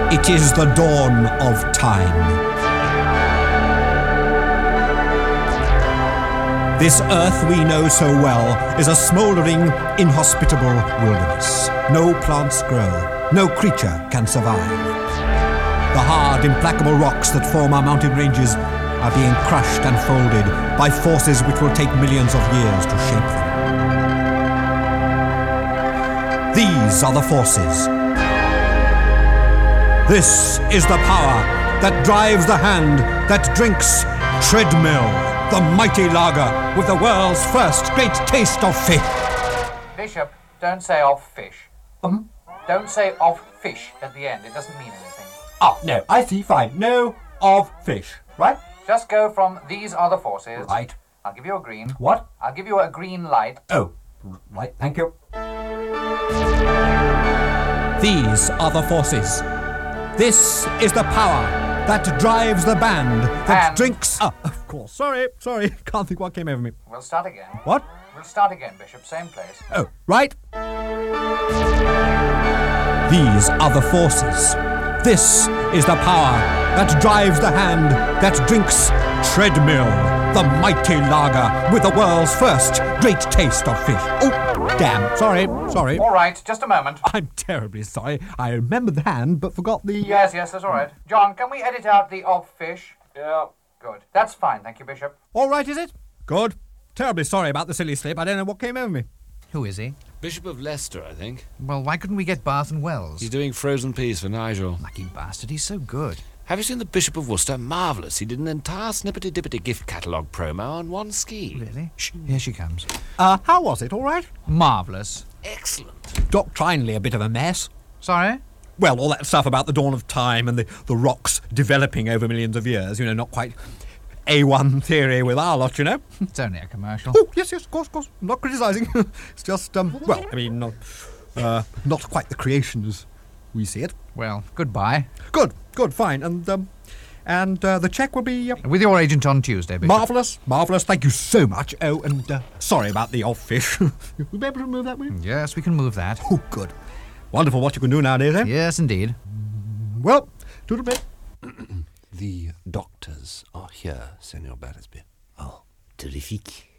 It is the dawn of time. This earth we know so well is a smouldering, inhospitable wilderness. No plants grow, no creature can survive. The hard, implacable rocks that form our mountain ranges are being crushed and folded by forces which will take millions of years to shape them. These are the forces. This is the power that drives the hand that drinks Treadmill, the mighty lager with the world's first great taste of fish. Bishop, don't say of fish. Don't say of fish at the end. It doesn't mean anything. Oh, no, I see, fine. No of fish, right? Just go from these are the forces. Right. I'll give you a green. What? I'll give you a green light. Oh, right, thank you. These are the forces. This is the power that drives the band that And- drinks... Oh, of course. Sorry. Can't think what came over me. We'll start again. What? We'll start again, Bishop. Same place. Oh, right. These are the forces. This is the power that drives the hand that drinks Treadmill, the mighty lager with the world's first great taste of fish. Oh, damn. Sorry. All right, just a moment. I'm terribly sorry. I remembered the hand, but forgot the... Yes, that's all right. John, can we edit out the of fish? Yeah. Good. That's fine, thank you, Bishop. All right, is it? Good. Terribly sorry about the silly slip. I don't know what came over me. Who is he? Bishop of Leicester, I think. Well, why couldn't we get Bath and Wells? He's doing frozen peas for Nigel. Lucky bastard, he's so good. Have you seen the Bishop of Worcester? Marvellous. He did an entire snippety-dippety gift catalogue promo on one ski. Really? Shh, here she comes. How was it? All right? Marvellous. Excellent. Doctrinally a bit of a mess. Sorry? Well, all that stuff about the dawn of time and the rocks developing over millions of years, not quite A1 theory with our lot, It's only a commercial. Oh, yes, of course. I'm not criticising. It's just, not quite the creation as we see it. Well, goodbye. Good, fine. And the cheque will be... With your agent on Tuesday, Bishop. Marvellous. Thank you so much. Oh, and sorry about the off fish. We'll be able to move that, will you? Yes, we can move that. Oh, good. Wonderful what you can do nowadays, eh? Yes, indeed. Well, toodle bit. The doctors are here, Senor Battersby. Oh, terrific.